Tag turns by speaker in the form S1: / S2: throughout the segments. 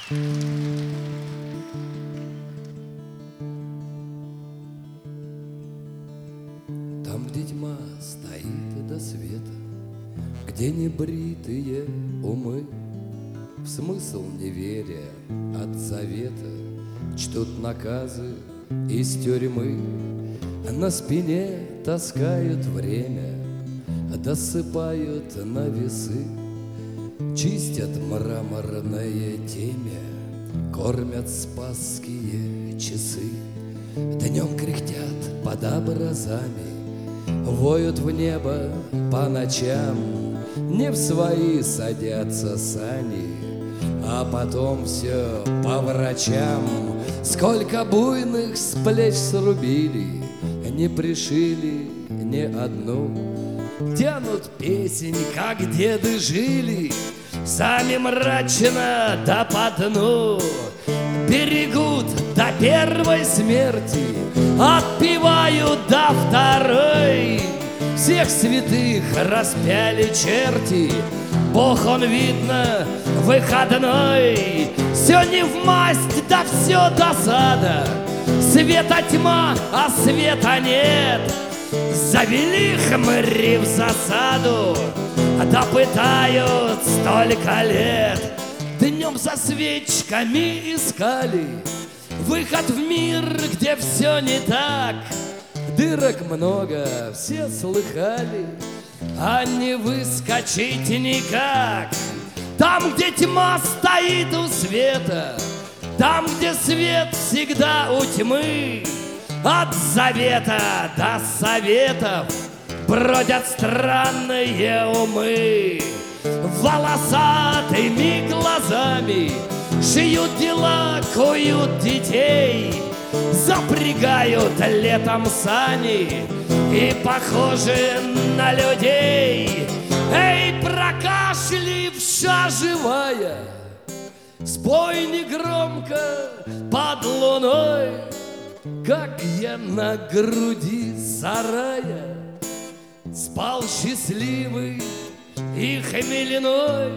S1: Там, где тьма стоит до света, где небритые умы, в смысл неверия от завета чтут наказы из тюрьмы, на спине таскают время, досыпают на весы, чистят мраморное темя, кормят спасские часы. Днем кряхтят под образами, воют в небо по ночам, не в свои садятся сани, а потом все по врачам. Сколько буйных с плеч срубили, не пришили ни одну. Тянут песень, как деды жили, сами мрачно да по дну. Берегут до первой смерти, отпевают до второй. Всех святых распяли черти, Бог он, видно, выходной. Все не в масть, да все досада, света тьма, а света нет. Завели хмыри в засаду, да пытают столько лет. Днем со свечками искали выход в мир, где все не так. Дырок много, все слыхали, а не выскочить никак. Там, где тьма стоит у света, там, где свет всегда у тьмы, от завета до советов бродят странные умы. Волосатыми глазами шьют дела, куют детей, запрягают летом сани и похожи на людей. Эй, прокашливша живая, спой негромко под луной, как я на груди сарая спал счастливый и хмельной.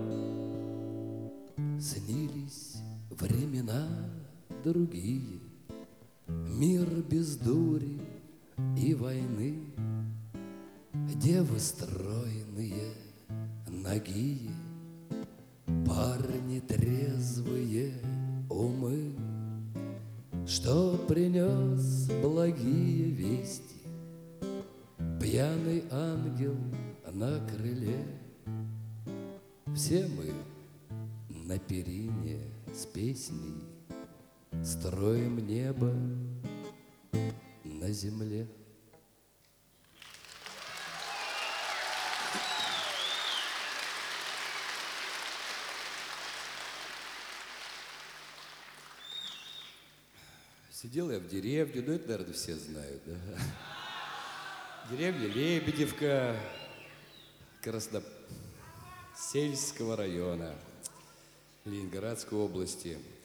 S1: Снились времена другие, мир без дури и войны, девы стройные, нагие, парни трезвые умы. Что принес благие вести пьяный ангел на крыле? Все мы на перине с песней строим небо на земле.
S2: Сидел я в деревне, ну это, наверное, все знают, да? Деревня Лебедевка, Красносельского района Ленинградской области.